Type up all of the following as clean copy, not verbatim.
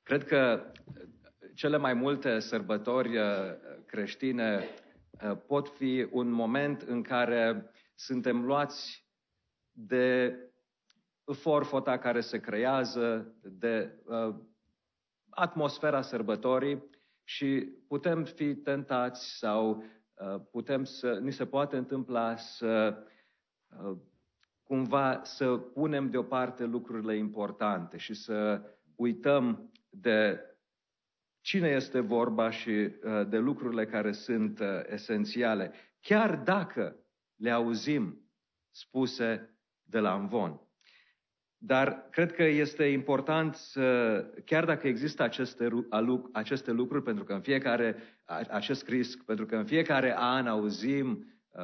Cred că cele mai multe sărbători creștine pot fi un moment în care suntem luați de forfota care se creează, de atmosfera sărbătorii și putem fi tentați sau ni se poate întâmpla să cumva să punem deoparte lucrurile importante și să uităm de cine este vorba și de lucrurile care sunt esențiale, chiar dacă le auzim spuse de la amvon. Dar cred că este important chiar dacă există aceste lucruri, pentru că acest risc, pentru că în fiecare an auzim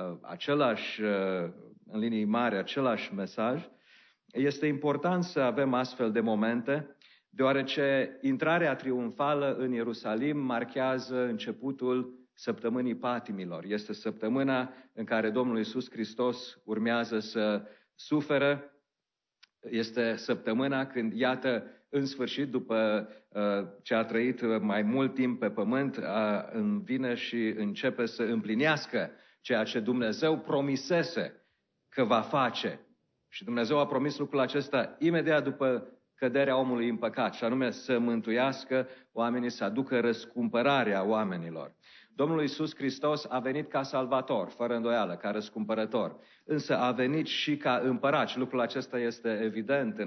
în linii mari, același mesaj, este important să avem astfel de momente, deoarece intrarea triumfală în Ierusalim marchează începutul săptămânii patimilor. Este săptămâna în care Domnul Iisus Hristos urmează să suferă. Este săptămâna când, iată, în sfârșit, după ce a trăit mai mult timp pe pământ, vine și începe să împlinească ceea ce Dumnezeu promisese că va face. Și Dumnezeu a promis lucrul acesta imediat după căderea omului în păcat, și anume să mântuiască oamenii, să aducă răscumpărarea oamenilor. Domnul Iisus Hristos a venit ca salvator, fără îndoială, ca răscumpărător, însă a venit și ca împărat și lucrul acesta este evident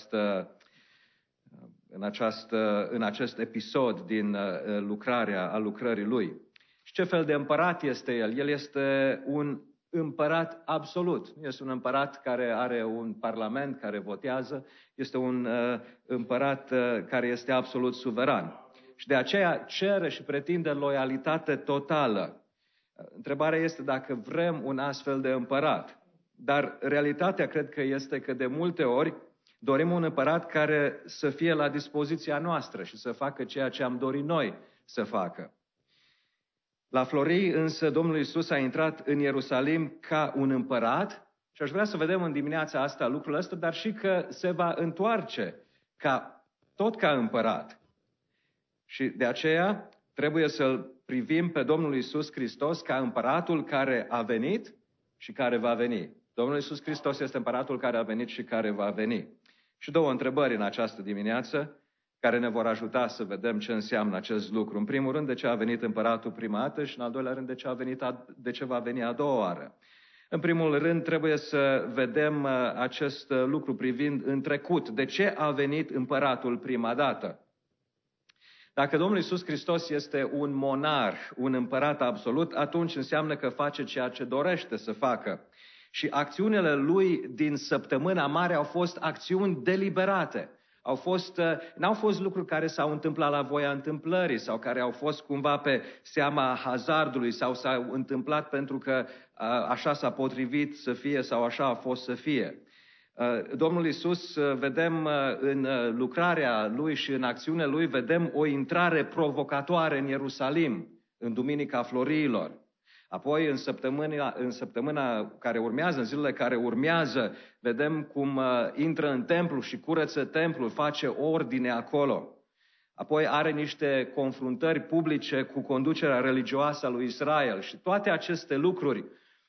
în acest episod din lucrării lui. Și ce fel de împărat este el? El este un împărat absolut. Nu este un împărat care are un parlament care votează, este un împărat care este absolut suveran. Și de aceea cere și pretinde loialitate totală. Întrebarea este dacă vrem un astfel de împărat. Dar realitatea cred că este că de multe ori dorim un împărat care să fie la dispoziția noastră și să facă ceea ce am dorit noi să facă. La Florii însă Domnul Iisus a intrat în Ierusalim ca un împărat și aș vrea să vedem în dimineața asta lucrul ăsta, dar și că se va întoarce tot ca împărat. Și de aceea trebuie să-L privim pe Domnul Iisus Hristos ca împăratul care a venit și care va veni. Domnul Iisus Hristos este împăratul care a venit și care va veni. Și două întrebări în această dimineață care ne vor ajuta să vedem ce înseamnă acest lucru. În primul rând, de ce a venit împăratul prima dată și în al doilea rând, de ce va veni a doua oară. În primul rând, trebuie să vedem acest lucru privind în trecut. De ce a venit împăratul prima dată? Dacă Domnul Iisus Hristos este un monarh, un împărat absolut, atunci înseamnă că face ceea ce dorește să facă. Și acțiunile lui din săptămâna mare au fost acțiuni deliberate. N-au fost lucruri care s-au întâmplat la voia întâmplării sau care au fost cumva pe seama hazardului sau s-au întâmplat pentru că așa s-a potrivit să fie sau așa a fost să fie. Domnul Iisus, vedem în lucrarea lui și în acțiunea lui, vedem o intrare provocatoare în Ierusalim, în Duminica Floriilor. Apoi, în săptămâna care urmează, în zilele care urmează, vedem cum intră în templu și curăță templul, face ordine acolo. Apoi are niște confruntări publice cu conducerea religioasă a lui Israel și toate aceste lucruri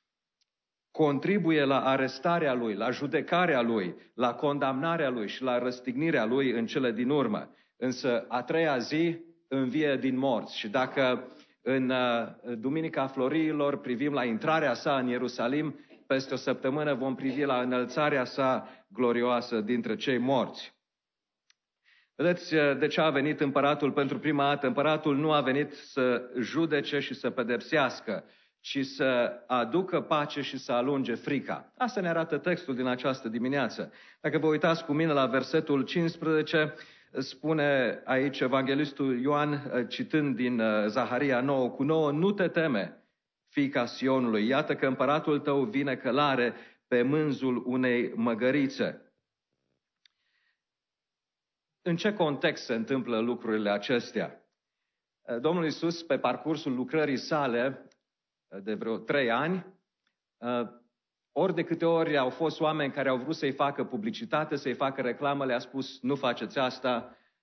contribuie la arestarea lui, la judecarea lui, la condamnarea lui și la răstignirea lui în cele din urmă. Însă a treia zi învie din morți și dacă în Duminica Floriilor privim la intrarea sa în Ierusalim, peste o săptămână vom privi la înălțarea sa glorioasă dintre cei morți. Vedeți de ce a venit împăratul pentru prima dată? Împăratul nu a venit să judece și să pedepsească, ci să aducă pace și să alunge frica. Asta ne arată textul din această dimineață. Dacă vă uitați cu mine la versetul 15, spune aici evanghelistul Ioan, citând din Zaharia 9:9, nu te teme, fiica Sionului, iată că împăratul tău vine călare pe mânzul unei măgărițe. În ce context se întâmplă lucrurile acestea? Domnul Iisus, pe parcursul lucrării sale de vreo 3 ani, ori de câte ori au fost oameni care au vrut să-i facă publicitate, să-i facă reclamă, le-a spus, nu faceți asta,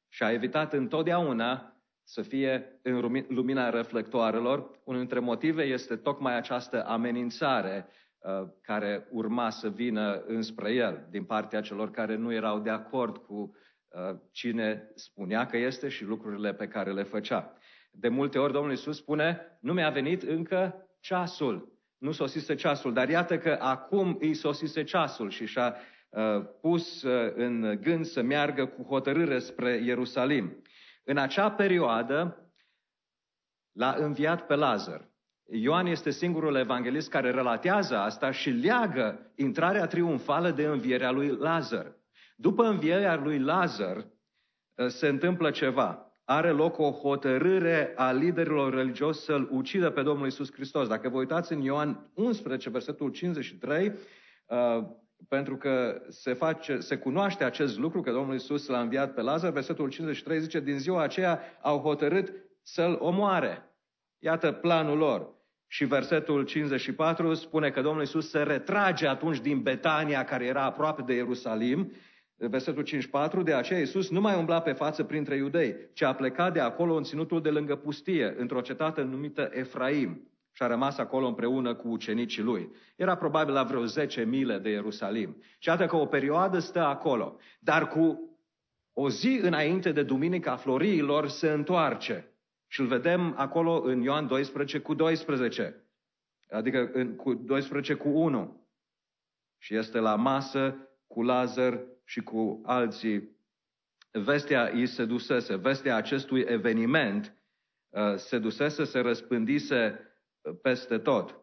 și a evitat întotdeauna să fie în lumina reflectoarelor. Unul dintre motive este tocmai această amenințare care urma să vină înspre el, din partea celor care nu erau de acord cu cine spunea că este și lucrurile pe care le făcea. De multe ori Domnul Iisus spune, nu mi-a venit încă ceasul, nu sosise ceasul, dar iată că acum îi sosise ceasul și și-a pus în gând să meargă cu hotărâre spre Ierusalim. În acea perioadă l-a înviat pe Lazar. Ioan este singurul evanghelist care relatează asta și leagă intrarea triumfală de învierea lui Lazar. După învierea lui Lazar se întâmplă ceva. Are loc o hotărâre a liderilor religioși să-L ucidă pe Domnul Iisus Hristos. Dacă vă uitați în Ioan 11, versetul 53, pentru că se cunoaște acest lucru, că Domnul Iisus l-a înviat pe Lazar, versetul 53 zice, din ziua aceea au hotărât să-L omoare. Iată planul lor. Și versetul 54 spune că Domnul Iisus se retrage atunci din Betania, care era aproape de Ierusalim. Versetul 54, de aceea Iisus nu mai umbla pe față printre iudei, ci a plecat de acolo în ținutul de lângă pustie, într-o cetate numită Efraim, și a rămas acolo împreună cu ucenicii lui. Era probabil la vreo 10 mile de Ierusalim. Și iată că o perioadă stă acolo, dar cu o zi înainte de Duminica Floriilor se întoarce. Și îl vedem acolo în Ioan 12 cu 12, adică cu 12 cu 1. Și este la masă cu Lazar și cu alții. Vestea îi se dusese, vestea acestui eveniment se dusese, se răspândise peste tot.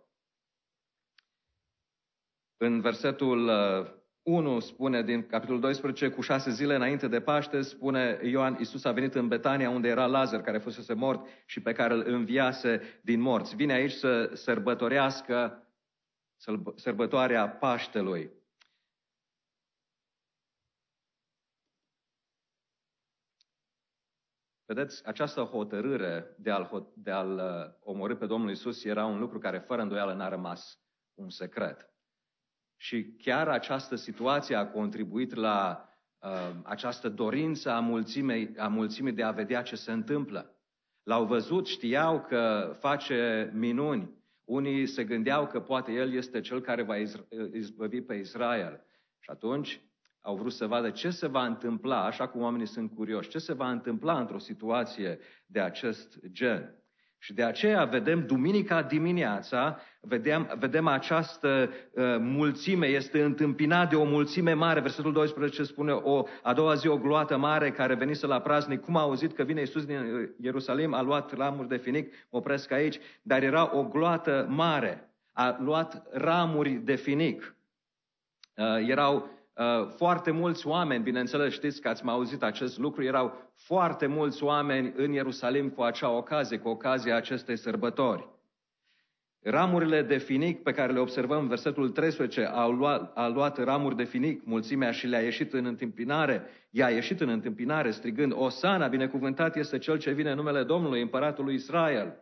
În versetul 1 spune din capitolul 12, cu 6 zile înainte de Paște, spune Ioan, Iisus a venit în Betania unde era Lazar, care fusese mort și pe care îl înviase din morți. Vine aici să sărbătorească sărbătoarea Paștelui. Vedeți, această hotărâre de a-L omorî pe Domnul Iisus era un lucru care fără îndoială n-a rămas un secret. Și chiar această situație a contribuit la această dorință a mulțimii de a vedea ce se întâmplă. L-au văzut, știau că face minuni. Unii se gândeau că poate El este Cel care va izbăvi pe Israel. Și atunci au vrut să vadă ce se va întâmpla, așa cum oamenii sunt curioși, ce se va întâmpla într-o situație de acest gen. Și de aceea vedem duminica dimineața, vedem această mulțime, este întâmpinat de o mulțime mare. Versetul 12 spune, a doua zi o gloată mare care venise la praznic. Cum a auzit că vine Iisus din Ierusalim, a luat ramuri de finic, mă opresc aici, dar era o gloată mare. A luat ramuri de finic. Erau foarte mulți oameni, bineînțeles, știți că ați mai auzit acest lucru, erau foarte mulți oameni în Ierusalim cu acea ocazie, cu ocazia acestei sărbători. Ramurile de finic pe care le observăm în versetul 13, a luat ramuri de finic mulțimea și le-a ieșit în întâmpinare, i-a ieșit în întâmpinare strigând, Osana, binecuvântat este Cel ce vine în numele Domnului, Împăratul lui Israel.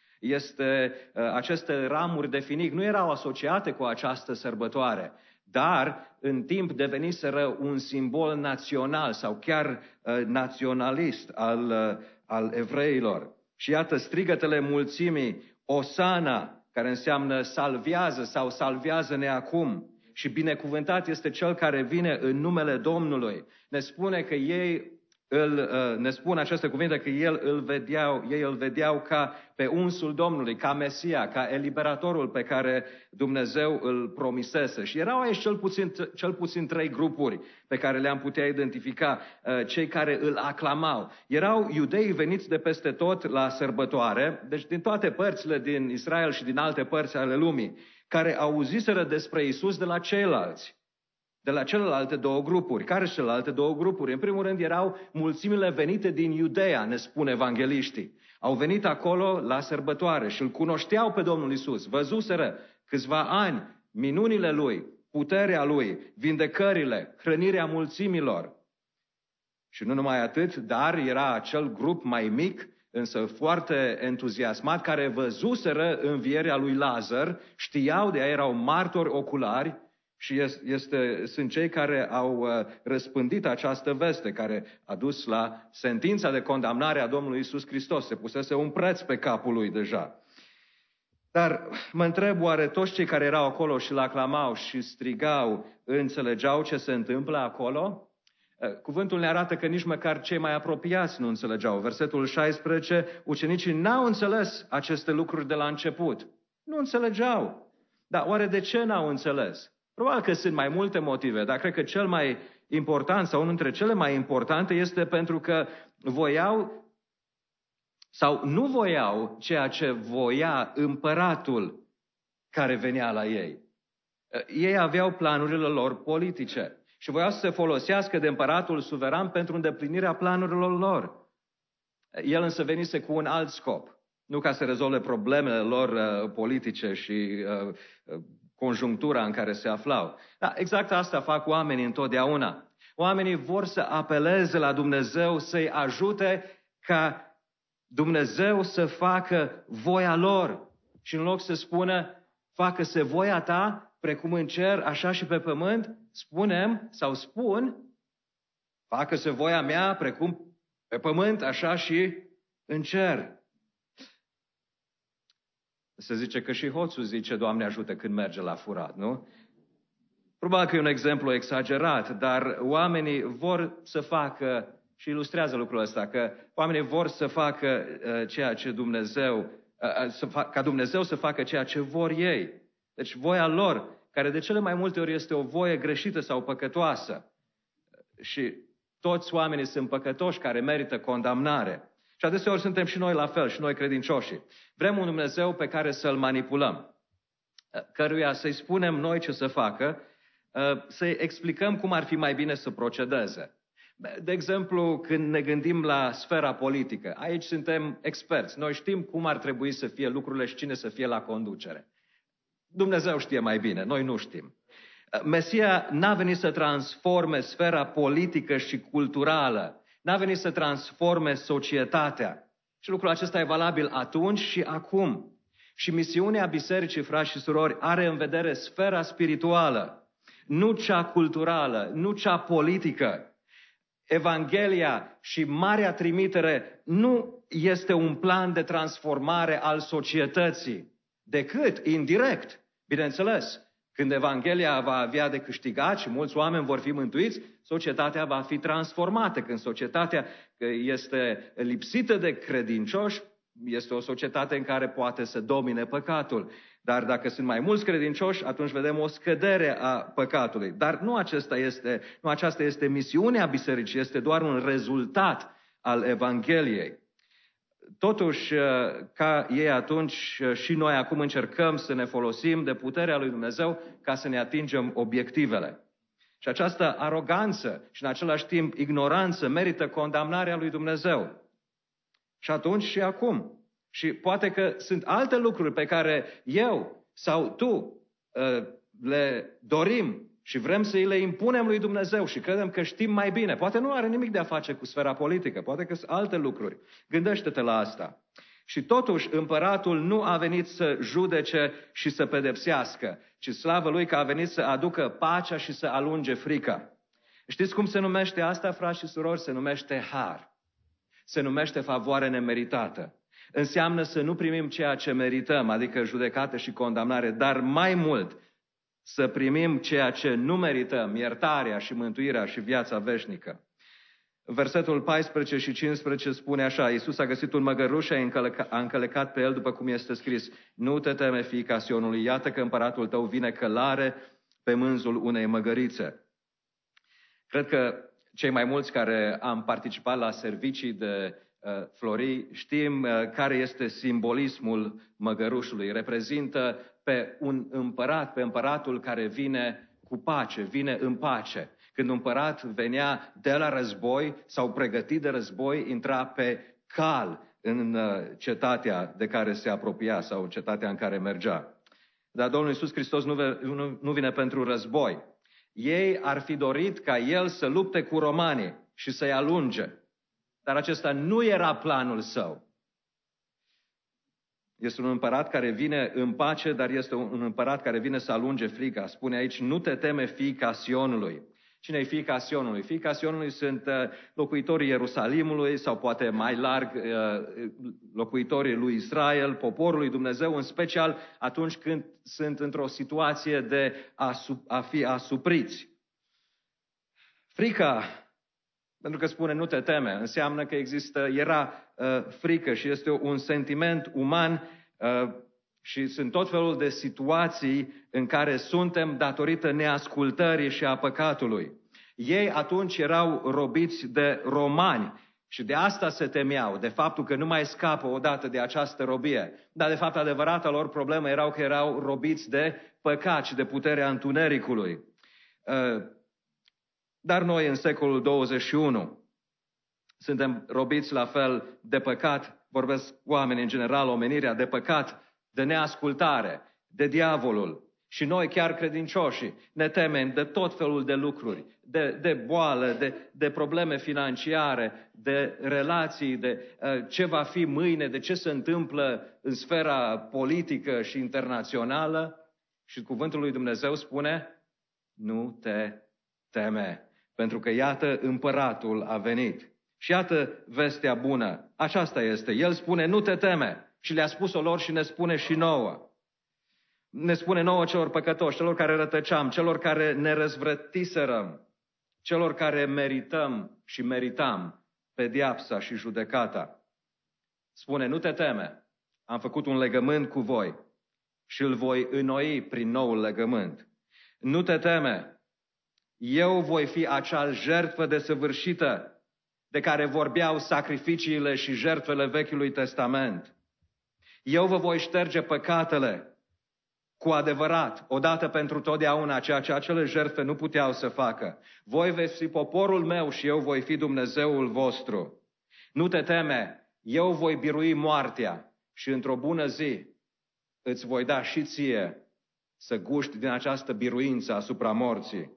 Aceste ramuri de finic nu erau asociate cu această sărbătoare, dar în timp deveniseră un simbol național sau chiar naționalist al evreilor. Și iată strigătele mulțimii, Osana, care înseamnă salvează sau salvează-ne acum. Și binecuvântat este Cel care vine în numele Domnului. Ne spune că ne spun aceste cuvinte că ei îl vedeau ca pe unsul Domnului, ca Mesia, ca eliberatorul pe care Dumnezeu îl promisese. Și erau aici cel puțin 3 grupuri pe care le-am putea identifica, cei care îl aclamau. Erau iudei veniți de peste tot la sărbătoare, deci din toate părțile din Israel și din alte părți ale lumii, care auziseră despre Iisus de la ceilalți. De la celelalte 2 grupuri. Care sunt celelalte 2 grupuri? În primul rând erau mulțimile venite din Iudeea, ne spun evangeliștii. Au venit acolo la sărbătoare și îl cunoșteau pe Domnul Iisus. Văzuseră câțiva ani minunile Lui, puterea Lui, vindecările, hrănirea mulțimilor. Și nu numai atât, dar era acel grup mai mic, însă foarte entuziasmat, care văzuseră învierea lui Lazar, știau de ea, erau martori oculari, Și sunt cei care au răspândit această veste, care a dus la sentința de condamnare a Domnului Iisus Hristos. Se pusese un preț pe capul lui deja. Dar mă întreb, oare toți cei care erau acolo și l-aclamau și strigau, înțelegeau ce se întâmplă acolo? Cuvântul ne arată că nici măcar cei mai apropiați nu înțelegeau. Versetul 16, ucenicii n-au înțeles aceste lucruri de la început. Nu înțelegeau. Dar oare de ce n-au înțeles? Probabil că sunt mai multe motive, dar cred că cel mai important sau unul dintre cele mai importante este pentru că voiau sau nu voiau ceea ce voia împăratul care venea la ei. Ei aveau planurile lor politice și voiau să se folosească de împăratul suveran pentru îndeplinirea planurilor lor. El însă venise cu un alt scop, nu ca să rezolve problemele lor politice și conjunctura în care se aflau. Dar exact asta fac oamenii întotdeauna. Oamenii vor să apeleze la Dumnezeu, să-i ajute ca Dumnezeu să facă voia lor. Și în loc să spună, facă-se voia ta, precum în cer, așa și pe pământ, spun, facă-se voia mea, precum pe pământ, așa și în cer. Se zice că și hoțul zice, Doamne ajută, când merge la furat, nu? Probabil că e un exemplu exagerat, dar oamenii vor să facă, și ilustrează lucrul ăsta, că oamenii vor să facă ceea ce ca Dumnezeu să facă ceea ce vor ei. Deci voia lor, care de cele mai multe ori este o voie greșită sau păcătoasă. Și toți oamenii sunt păcătoși care merită condamnare. Și adeseori suntem și noi la fel, și noi credincioșii. Vrem un Dumnezeu pe care să-L manipulăm, căruia să-i spunem noi ce să facă, să-i explicăm cum ar fi mai bine să procedeze. De exemplu, când ne gândim la sfera politică, aici suntem experți. Noi știm cum ar trebui să fie lucrurile și cine să fie la conducere. Dumnezeu știe mai bine, noi nu știm. Mesia n-a venit să transforme sfera politică și culturală, n-a venit să transforme societatea. Și lucrul acesta e valabil atunci și acum. Și misiunea bisericii, frați și surori, are în vedere sfera spirituală, nu cea culturală, nu cea politică. Evanghelia și marea trimitere nu este un plan de transformare al societății, decât indirect, bineînțeles. Când Evanghelia va avea de câștigat și mulți oameni vor fi mântuiți, societatea va fi transformată. Când societatea este lipsită de credincioși, este o societate în care poate să domine păcatul. Dar dacă sunt mai mulți credincioși, atunci vedem o scădere a păcatului. Dar nu aceasta este misiunea bisericii, este doar un rezultat al Evangheliei. Totuși, ca ei atunci, și noi acum încercăm să ne folosim de puterea lui Dumnezeu ca să ne atingem obiectivele. Și această aroganță și în același timp ignoranță merită condamnarea lui Dumnezeu. Și atunci și acum. Și poate că sunt alte lucruri pe care eu sau tu le dorim și vrem să îi le impunem lui Dumnezeu și credem că știm mai bine. Poate nu are nimic de a face cu sfera politică, poate că sunt alte lucruri. Gândește-te la asta. Și totuși împăratul nu a venit să judece și să pedepsească, ci slavă lui că a venit să aducă pacea și să alunge frica. Știți cum se numește asta, frați și surori? Se numește har. Se numește favoare nemeritată. Înseamnă să nu primim ceea ce merităm, adică judecată și condamnare, dar mai mult să primim ceea ce nu merităm, iertarea și mântuirea și viața veșnică. Versetul 14 și 15 spune așa, Iisus a găsit un măgăruș și a încălecat pe el după cum este scris, nu te teme, fiica Sionului, iată că împăratul tău vine călare pe mânzul unei măgărițe. Cred că cei mai mulți care am participat la servicii de flori știm care este simbolismul măgărușului. Reprezintă pe un împărat, pe împăratul care vine cu pace, vine în pace. Când un împărat venea de la război sau pregătit de război, intra pe cal în cetatea de care se apropia sau cetatea în care mergea. Dar Domnul Iisus Hristos nu vine pentru război. Ei ar fi dorit ca El să lupte cu romanii și să-i alunge. Dar acesta nu era planul său. Este un împărat care vine în pace, dar este un împărat care vine să alunge frica. Spune aici, nu te teme, fiica Sionului. Cine e fiica Sionului? Fiica Sionului sunt locuitorii Ierusalimului sau poate mai larg locuitorii lui Israel, poporul lui Dumnezeu, în special atunci când sunt într-o situație de a fi asupriți. Frica, pentru că spune nu te teme, înseamnă că era frică și este un sentiment uman și sunt tot felul de situații în care suntem datorită neascultării și a păcatului. Ei atunci erau robiți de romani și de asta se temeau, de faptul că nu mai scapă odată de această robie. Dar de fapt adevărata lor problemă erau că erau robiți de păcat și de puterea întunericului. Dar noi în secolul 21 suntem robiți la fel de păcat, vorbesc oameni în general, omenirea, de păcat, de neascultare, de diavolul. Și noi, chiar credincioșii, ne temem de tot felul de lucruri, de boală, de probleme financiare, de relații, de ce va fi mâine, de ce se întâmplă în sfera politică și internațională. Și cuvântul lui Dumnezeu spune, nu te teme, pentru că iată împăratul a venit. Și iată vestea bună, aceasta este. El spune, nu te teme. Și le-a spus-o lor și ne spune și nouă. Ne spune nouă celor păcătoși, celor care rătăceam, celor care ne răzvrătiserăm, celor care merităm și meritam pedeapsa și judecata. Spune, nu te teme, am făcut un legământ cu voi și îl voi înnoi prin noul legământ. Nu te teme, eu voi fi acea jertfă desăvârșită de care vorbeau sacrificiile și jertfele Vechiului Testament. Eu vă voi șterge păcatele cu adevărat, odată pentru totdeauna, ceea ce acele jertfe nu puteau să facă. Voi veți fi poporul meu și eu voi fi Dumnezeul vostru. Nu te teme, eu voi birui moartea și într-o bună zi îți voi da și ție să guști din această biruință asupra morții.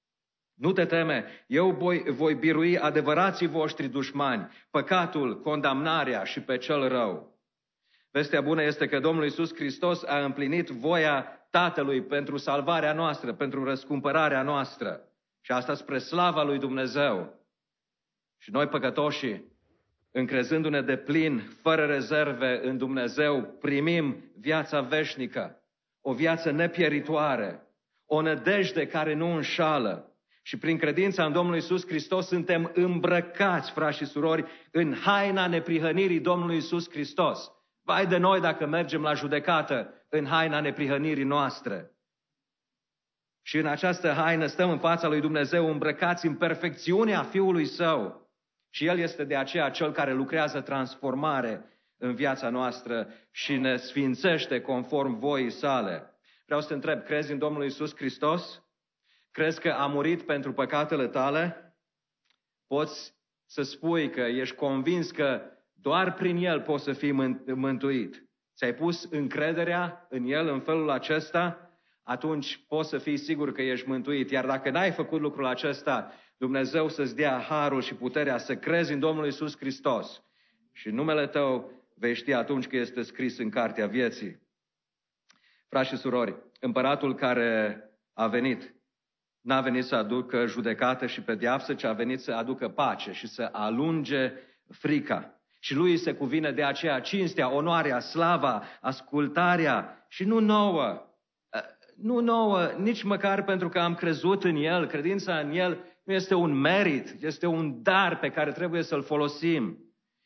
Nu te teme, eu voi birui adevărații voștri dușmani, păcatul, condamnarea și pe cel rău. Vestea bună este că Domnul Iisus Hristos a împlinit voia Tatălui pentru salvarea noastră, pentru răscumpărarea noastră. Și asta spre slava lui Dumnezeu. Și noi păcătoșii, încrezându-ne de plin, fără rezerve în Dumnezeu, primim viața veșnică, o viață nepieritoare, o nădejde care nu înșală. Și prin credința în Domnul Iisus Hristos suntem îmbrăcați, frați și surori, în haina neprihănirii Domnului Iisus Hristos. Vai de noi dacă mergem la judecată în haina neprihănirii noastre. Și în această haină stăm în fața lui Dumnezeu îmbrăcați în perfecțiunea Fiului Său. Și El este de aceea Cel care lucrează transformare în viața noastră și ne sfințește conform voii Sale. Vreau să te întreb, crezi în Domnul Iisus Hristos? Crezi că a murit pentru păcatele tale? Poți să spui că ești convins că doar prin El poți să fii mântuit. Ți-ai pus încrederea în El în felul acesta? Atunci poți să fii sigur că ești mântuit. Iar dacă n-ai făcut lucrul acesta, Dumnezeu să-ți dea harul și puterea să crezi în Domnul Iisus Hristos. Și numele tău vei ști atunci că este scris în cartea vieții. Frați și surori, împăratul care a venit, n-a venit să aducă judecată și pedeapsă, ci a venit să aducă pace și să alunge frica. Și lui se cuvine de aceea cinstea, onoarea, slava, ascultarea și nu nouă, nici măcar pentru că am crezut în El. Credința în El nu este un merit, este un dar pe care trebuie să-l folosim.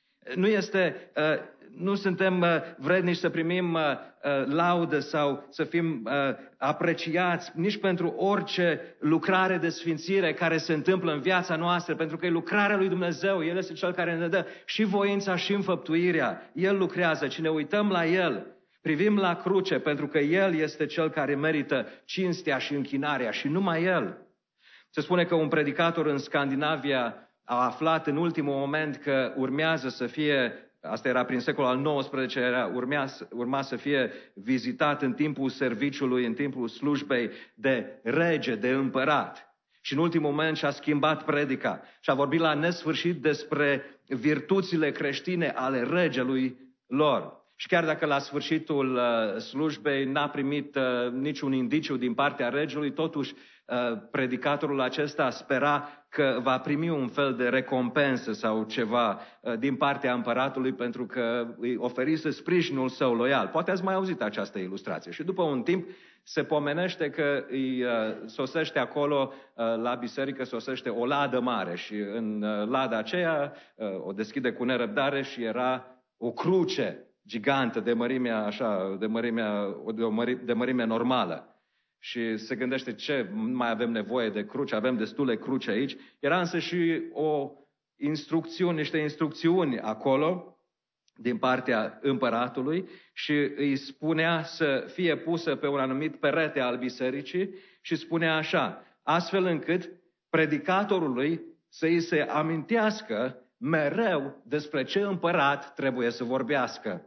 Nu suntem vrednici să primim laudă sau să fim apreciați nici pentru orice lucrare de sfințire care se întâmplă în viața noastră, pentru că e lucrarea lui Dumnezeu. El este Cel care ne dă și voința și înfăptuirea. El lucrează. Și ne uităm la El, privim la cruce, pentru că El este Cel care merită cinstea și închinarea și numai El. Se spune că un predicator în Scandinavia a aflat în ultimul moment că urmează să fie, asta era prin secolul al XIX-lea, urma să fie vizitat în timpul serviciului, în timpul slujbei de rege, de împărat. Și în ultimul moment și-a schimbat predica și a vorbit la nesfârșit despre virtuțile creștine ale regelui lor. Și chiar dacă la sfârșitul slujbei n-a primit niciun indiciu din partea regelui, totuși predicatorul acesta spera că va primi un fel de recompensă sau ceva din partea împăratului pentru că îi oferise sprijinul său loial. Poate ați mai auzit această ilustrație. Și după un timp se pomenește că îi sosește acolo, la biserică sosește o ladă mare și în lada aceea o deschide cu nerăbdare și era o cruce gigantă de mărimea așa, de mărime normală. Și se gândește ce mai avem nevoie de cruci, avem destule cruci aici. Era însă și niște instrucțiuni acolo din partea împăratului și îi spunea să fie pusă pe un anumit perete al bisericii și spunea așa, astfel încât predicatorului să îi se amintească mereu despre ce împărat trebuie să vorbească.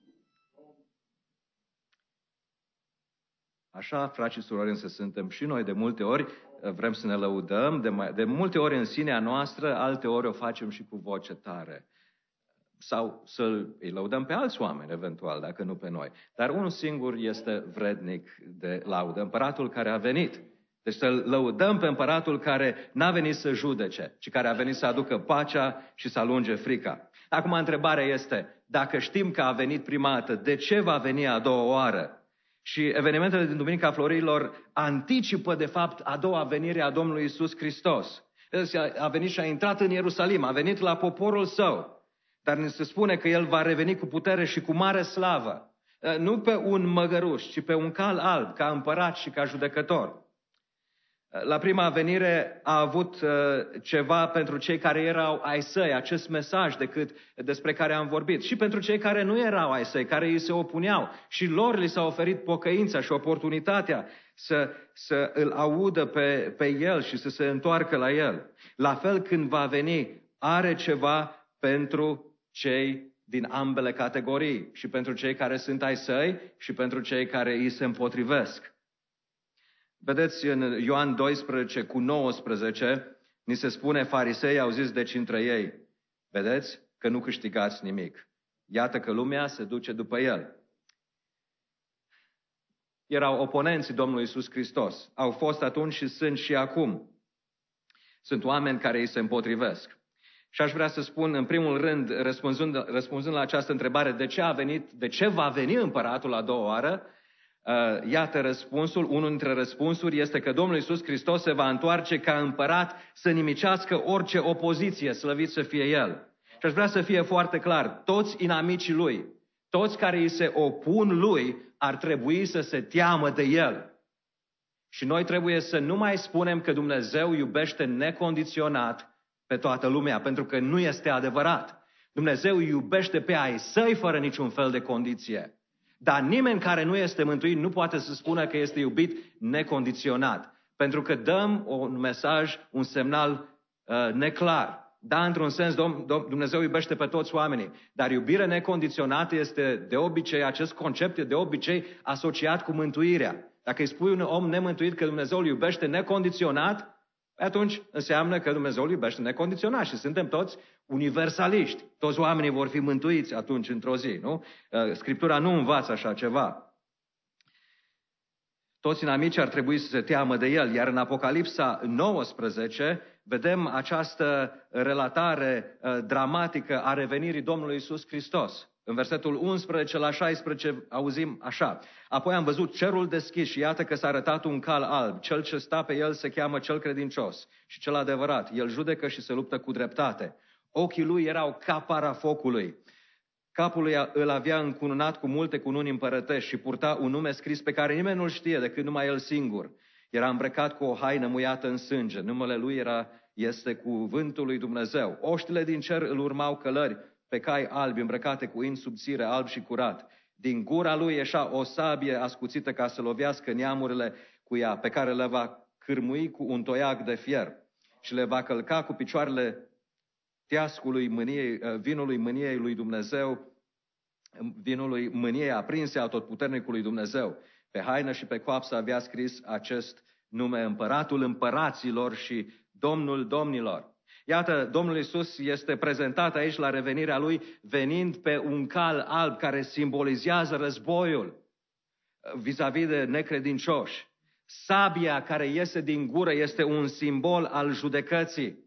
Așa, frați și surori, însă suntem și noi de multe ori, vrem să ne lăudăm, de multe ori în sinea noastră, alte ori o facem și cu voce tare. Sau să îi lăudăm pe alți oameni, eventual, dacă nu pe noi. Dar unul singur este vrednic de laudă, împăratul care a venit. Deci să lăudăm pe împăratul care n-a venit să judece, ci care a venit să aducă pacea și să alunge frica. Acum, întrebarea este, dacă știm că a venit prima dată, de ce va veni a doua oară? Și evenimentele din Duminica Florilor anticipă, de fapt, a doua venire a Domnului Iisus Hristos. A venit și a intrat în Ierusalim, a venit la poporul său. Dar ne se spune că El va reveni cu putere și cu mare slavă. Nu pe un măgăruș, ci pe un cal alb, ca împărat și ca judecător. La prima venire a avut ceva pentru cei care erau ai săi, acest mesaj despre care am vorbit. Și pentru cei care nu erau ai săi, care îi se opuneau. Și lor li s-a oferit pocăința și oportunitatea să îl audă pe El și să se întoarcă la El. La fel, când va veni, are ceva pentru cei din ambele categorii. Și pentru cei care sunt ai săi și pentru cei care îi se împotrivesc. Vedeți, în Ioan 12:19, ni se spune, farisei au zis deci între ei, vedeți că nu câștigați nimic. Iată că lumea se duce după El. Erau oponenții Domnului Iisus Hristos. Au fost atunci și sunt și acum. Sunt oameni care îi se împotrivesc. Și aș vrea să spun, în primul rând, răspunzând la această întrebare, de ce va veni împăratul a doua oară? Iată răspunsul, unul dintre răspunsuri este că Domnul Iisus Hristos se va întoarce ca împărat să nimicească orice opoziție, slăvit să fie El. Și aș vrea să fie foarte clar, toți inamicii Lui, toți care îi se opun Lui, ar trebui să se teamă de El. Și noi trebuie să nu mai spunem că Dumnezeu iubește necondiționat pe toată lumea, pentru că nu este adevărat. Dumnezeu iubește pe ai săi fără niciun fel de condiție. Dar nimeni care nu este mântuit nu poate să spună că este iubit necondiționat. Pentru că dăm un mesaj, un semnal neclar. Da, într-un sens, Dumnezeu iubește pe toți oamenii. Dar iubirea necondiționată este de obicei, acest concept e de obicei asociat cu mântuirea. Dacă îi spui un om nemântuit că Dumnezeu îl iubește necondiționat, atunci înseamnă că Dumnezeu îl iubește necondiționat și suntem toți universaliști. Toți oamenii vor fi mântuiți atunci într-o zi, nu? Scriptura nu învață așa ceva. Toți inamicii ar trebui să se teamă de El, iar în Apocalipsa 19 vedem această relatare dramatică a revenirii Domnului Iisus Hristos. În versetul 11 la 16 auzim așa. Apoi am văzut cerul deschis și iată că s-a arătat un cal alb. Cel ce sta pe el se cheamă cel credincios și cel adevărat. El judecă și se luptă cu dreptate. Ochii lui erau ca para focului. Capul lui îl avea încununat cu multe cununi împărătești și purta un nume scris pe care nimeni nu-l știe decât numai el singur. Era îmbrăcat cu o haină muiată în sânge. Numele lui este Cuvântul lui Dumnezeu. Oștile din cer îl urmau călări pe cai albi, îmbrăcate cu in subțire, alb și curat. Din gura lui ieșea o sabie ascuțită ca să lovească neamurile cu ea, pe care le va cârmui cu un toiac de fier și le va călca cu picioarele teascului vinului mâniei lui Dumnezeu, vinului mâniei aprinse a Atotputernicului Dumnezeu. Pe haină și pe coapsă avea scris acest nume, Împăratul împăraților și Domnul domnilor. Iată, Domnul Iisus este prezentat aici la revenirea Lui, venind pe un cal alb care simbolizează războiul vis-a-vis de necredincioși. Sabia care iese din gură este un simbol al judecății.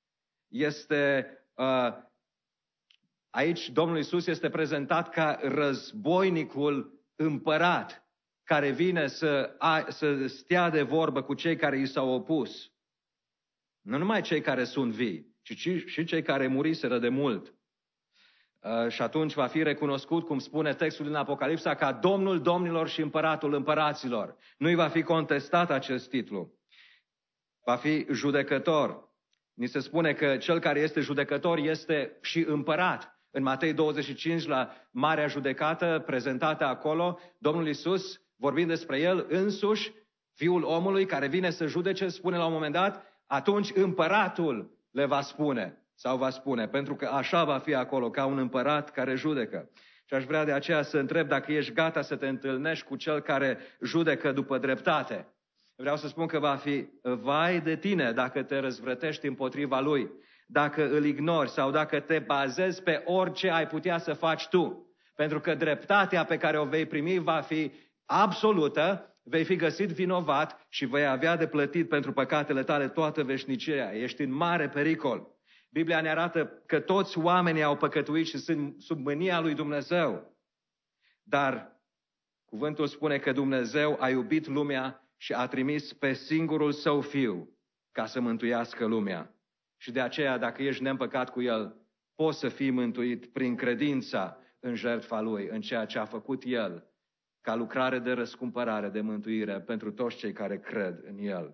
Aici Domnul Iisus este prezentat ca războinicul împărat care vine să stea de vorbă cu cei care i s-au opus. Nu numai cei care sunt vii, ci și cei care muriseră de mult. Și atunci va fi recunoscut, cum spune textul din Apocalipsa, ca Domnul domnilor și Împăratul împăraților. Nu-i va fi contestat acest titlu. Va fi judecător. Ni se spune că cel care este judecător este și împărat. În Matei 25, la Marea Judecată prezentată acolo, Domnul Iisus, vorbind despre El însuși, Fiul omului care vine să judece, spune la un moment dat, atunci împăratul le va spune, sau va spune, pentru că așa va fi acolo, ca un împărat care judecă. Și aș vrea de aceea să întreb dacă ești gata să te întâlnești cu cel care judecă după dreptate. Vreau să spun că va fi vai de tine dacă te răzvrătești împotriva lui, dacă îl ignori sau dacă te bazezi pe orice ai putea să faci tu. Pentru că dreptatea pe care o vei primi va fi absolută, vei fi găsit vinovat și vei avea de plătit pentru păcatele tale toată veșnicia. Ești în mare pericol. Biblia ne arată că toți oamenii au păcătuit și sunt sub mânia lui Dumnezeu. Dar cuvântul spune că Dumnezeu a iubit lumea și a trimis pe singurul Său Fiu ca să mântuiască lumea. Și de aceea, dacă ești neîmpăcat cu El, poți să fii mântuit prin credința în jertfa Lui, în ceea ce a făcut El, ca lucrare de răscumpărare, de mântuire pentru toți cei care cred în El.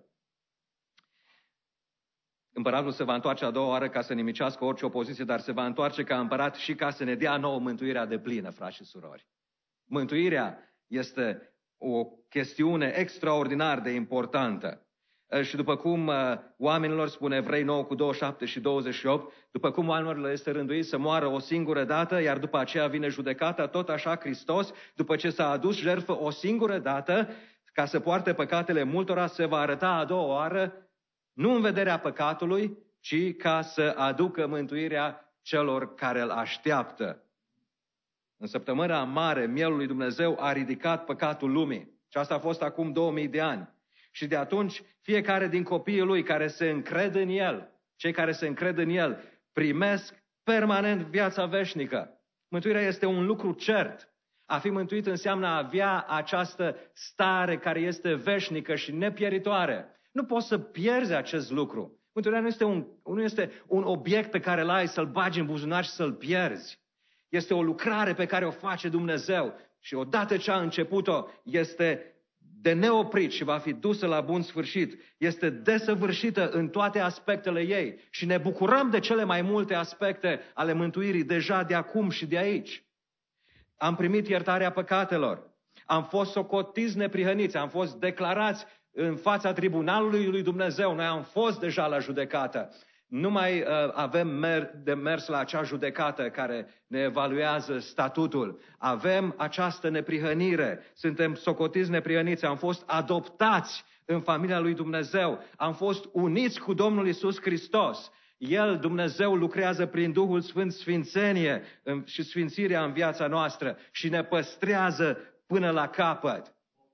Împăratul se va întoarce a doua oară ca să nimicească orice opoziție, dar se va întoarce ca împărat și ca să ne dea nouă mântuirea deplină, frați și surori. Mântuirea este o chestiune extraordinar de importantă. Și după cum oamenilor, spune Evrei 9 cu 27 și 28, după cum oamenilor le este rânduit să moară o singură dată, iar după aceea vine judecata, tot așa Hristos, după ce s-a adus jertfă o singură dată, ca să poarte păcatele multora, se va arăta a doua oară, nu în vederea păcatului, ci ca să aducă mântuirea celor care îl așteaptă. În săptămâna mare, mielul lui Dumnezeu a ridicat păcatul lumii. Și asta a fost acum 2000 de ani. Și de atunci, fiecare din copiii lui care se încred în El, cei care se încred în El, primesc permanent viața veșnică. Mântuirea este un lucru cert. A fi mântuit înseamnă a avea această stare care este veșnică și nepieritoare. Nu poți să pierzi acest lucru. Mântuirea nu este un obiect pe care îl ai să-l bagi în buzunar și să-l pierzi. Este o lucrare pe care o face Dumnezeu și odată ce a început-o este de neoprit și va fi dusă la bun sfârșit. Este desăvârșită în toate aspectele ei și ne bucurăm de cele mai multe aspecte ale mântuirii deja de acum și de aici. Am primit iertarea păcatelor, am fost socotiți neprihăniți, am fost declarați în fața tribunalului lui Dumnezeu, noi am fost deja la judecată. Nu mai avem de mers la acea judecată care ne evaluează statutul. Avem această neprihănire. Suntem socotiți neprihăniți. Am fost adoptați în familia lui Dumnezeu. Am fost uniți cu Domnul Iisus Hristos. El, Dumnezeu, lucrează prin Duhul Sfânt sfințenie și sfințirea în viața noastră și ne păstrează până la capăt.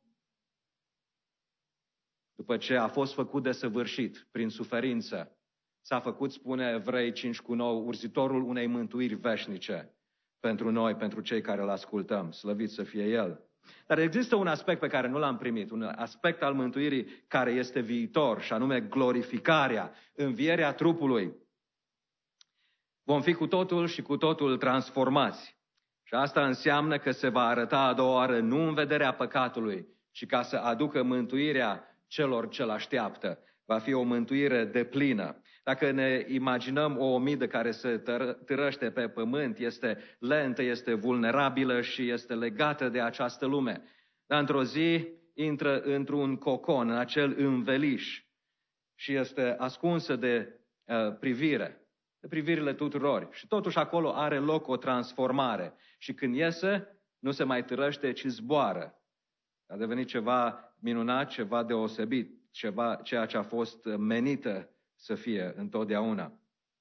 După ce a fost făcut desăvârșit prin suferință, s-a făcut, spune Evrei 5:9, urzitorul unei mântuiri veșnice pentru noi, pentru cei care îl ascultăm. Slăvit să fie El. Dar există un aspect pe care nu l-am primit, un aspect al mântuirii care este viitor, și anume glorificarea, învierea trupului. Vom fi cu totul și cu totul transformați. Și asta înseamnă că se va arăta a doua oară nu în vederea păcatului, ci ca să aducă mântuirea celor ce-l așteaptă. Va fi o mântuire deplină. Dacă ne imaginăm o omidă care se târăște pe pământ, este lentă, este vulnerabilă și este legată de această lume. Dar într-o zi intră într-un cocon, în acel înveliș și este ascunsă de privire, de privirile tuturor. Și totuși acolo are loc o transformare. Și când iese, nu se mai târăște, ci zboară. A devenit ceva minunat, ceva deosebit, ceea ce a fost menită să fie întotdeauna.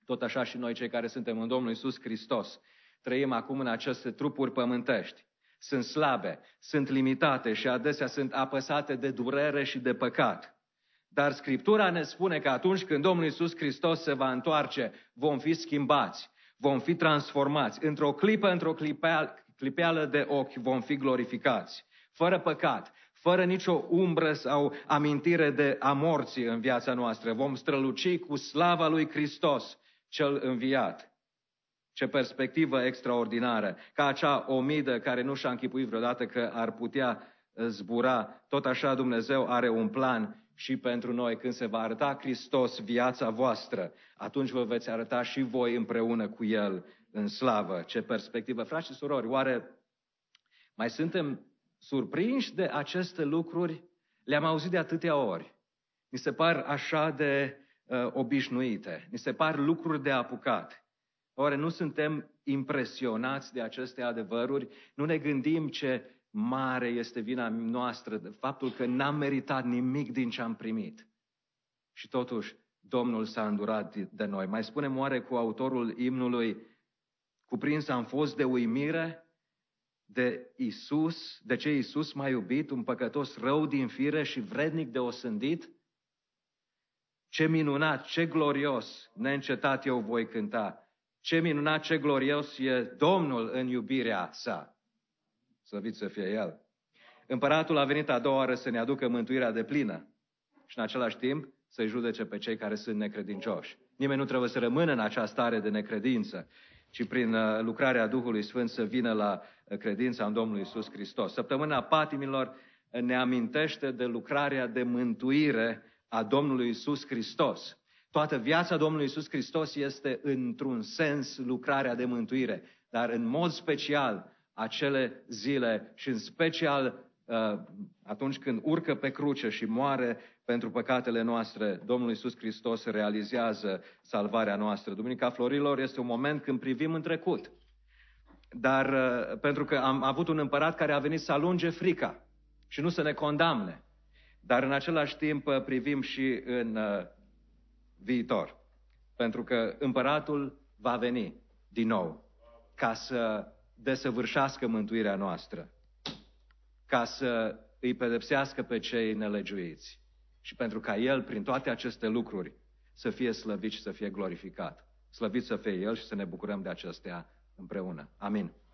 Tot așa și noi, cei care suntem în Domnul Iisus Hristos, trăim acum în aceste trupuri pământești. Sunt slabe, sunt limitate și adesea sunt apăsate de durere și de păcat. Dar Scriptura ne spune că atunci când Domnul Iisus Hristos se va întoarce, vom fi schimbați, vom fi transformați. Într-o clipă, într-o clipeală de ochi vom fi glorificați. Fără păcat, fără nicio umbră sau amintire a morții în viața noastră. Vom străluci cu slava lui Hristos, cel înviat. Ce perspectivă extraordinară! Ca acea omidă care nu și-a închipuit vreodată că ar putea zbura, tot așa Dumnezeu are un plan și pentru noi. Când se va arăta Hristos viața voastră, atunci vă veți arăta și voi împreună cu El în slavă. Ce perspectivă! Frați și surori, oare mai suntem surprinși de aceste lucruri? Le-am auzit de atâtea ori. Mi se par așa de obișnuite. Mi se par lucruri de apucat. Oare nu suntem impresionați de aceste adevăruri? Nu ne gândim ce mare este vina noastră, de faptul că n-am meritat nimic din ce am primit. Și totuși, Domnul s-a îndurat de noi. Mai spunem oare cu autorul imnului, cuprins am fost de uimire de Isus, de ce Isus m-a iubit, un păcătos rău din fire și vrednic de osândit? Ce minunat, ce glorios, neîncetat eu voi cânta. Ce minunat, ce glorios e Domnul în iubirea sa. Slăvit să fie El. Împăratul a venit a doua oară să ne aducă mântuirea deplină și în același timp să-i judece pe cei care sunt necredincioși. Nimeni nu trebuie să rămână în această stare de necredință, ci prin lucrarea Duhului Sfânt să vină la credința în Domnul Iisus Hristos. Săptămâna patimilor ne amintește de lucrarea de mântuire a Domnului Iisus Hristos. Toată viața Domnului Iisus Hristos este într-un sens lucrarea de mântuire, dar în mod special acele zile și în special atunci când urcă pe cruce și moare pentru păcatele noastre, Domnul Iisus Hristos realizează salvarea noastră. Duminica Florilor este un moment când privim în trecut, dar pentru că am avut un împărat care a venit să alunge frica și nu să ne condamne, dar în același timp privim și în viitor, pentru că împăratul va veni din nou ca să desăvârșească mântuirea noastră, ca să îi pedepsească pe cei nelegiuiți și pentru ca El, prin toate aceste lucruri, să fie slăvit și să fie glorificat. Slăvit să fie El și să ne bucurăm de acestea împreună. Amin.